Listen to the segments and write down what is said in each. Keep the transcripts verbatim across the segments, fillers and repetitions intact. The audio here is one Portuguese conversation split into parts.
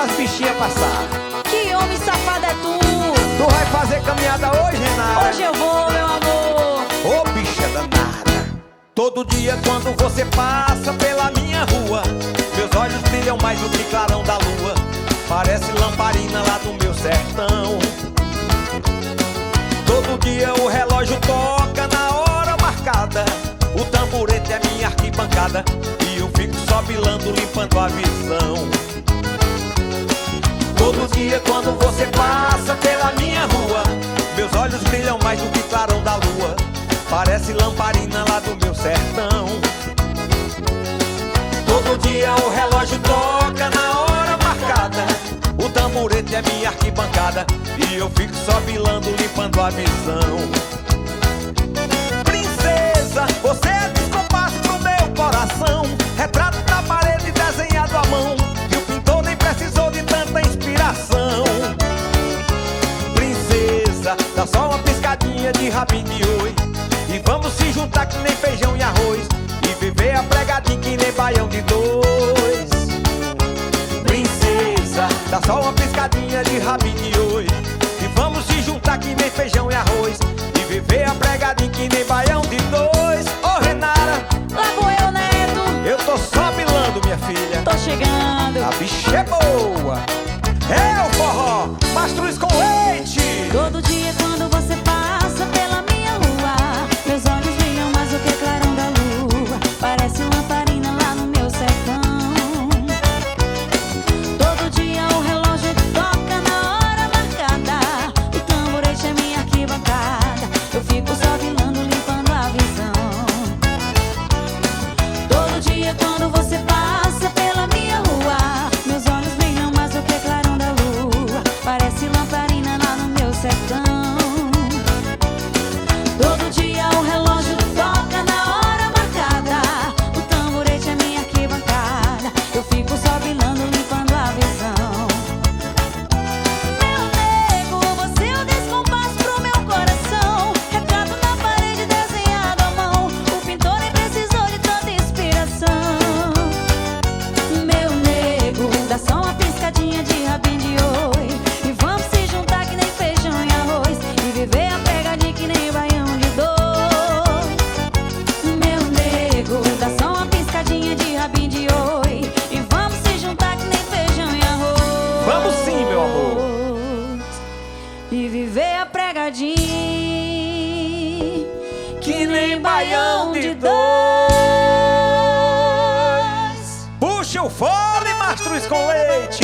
pras bichinhas passar. Que homem safado é tu? Tu vai fazer caminhada hoje, Renata? Hoje eu vou, meu amor. Ô, bicha danada. Todo dia quando você passa pela minha rua, meus olhos brilham mais do que clarão da lua. Parece lamparina lá do meu sertão. Todo dia o relógio toca na hora marcada. O tamborete é minha arquibancada e eu fico só bilando, limpando a visão. Todo dia quando você passa pela minha rua, meus olhos brilham mais do que clarão da lua. Parece lamparina lá do meu sertão. Todo dia o relógio toca na hora marcada. O tamborete é minha arquibancada e eu fico só bilando, limpando a visão. Princesa, você é descompasso pro meu coração. Retrato na parede desenhado à mão, e o pintor nem precisou de tanta inspiração. Princesa, dá só uma piscadinha de rabinho de oi, e vamos se juntar que nem feijão e arroz, e viver a pregadinha que nem baião de dois. Princesa, dá só uma piscadinha de rabinho de oi, e vamos se juntar que nem feijão e arroz, e viver a pregadinha que nem baião de dois. Ô, oh, Renara, Lá vou eu, Neto. eu tô só bilando, minha filha. Tô chegando. A bicha é boa. É o forró Mastruz com leite. Todo dia quando você passa pela minha rua, meus olhos brilham mais do que clarão da lua. Parece lamparina lá no meu sertão. Todo dia o relógio toca na hora marcada. O tamborete é minha arquibancada. Eu fico só vilando, limpando a visão. Todo dia quando você passa pela minha rua, meus olhos brilham mais do que clarão da lua. Parece lamparina lá no meu sertão. Todo dia o relógio toca na hora marcada. O tamborete é minha arquibancada. Eu fico só bilando, limpando a visão. Meu nego, você é o descompasso pro meu coração. Retrato na parede desenhado à mão, o pintor nem precisou de tanta inspiração. Meu nego, dá só uma piscadinha de rabinho de oi, e vamos se juntar que nem feijão e arroz, e viver a pegadinha que nem baião de dois. Meu nego, dá só uma piscadinha de rabinho de oi, e vamos se juntar que nem feijão e arroz. Vamos sim, meu amor. E viver a pregadinha que nem baião de dois. Puxa o fole, Mastruz com leite.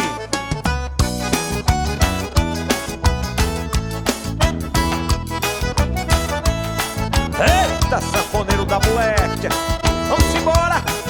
Eita, sanfoneiro da moléstia. Vamos embora.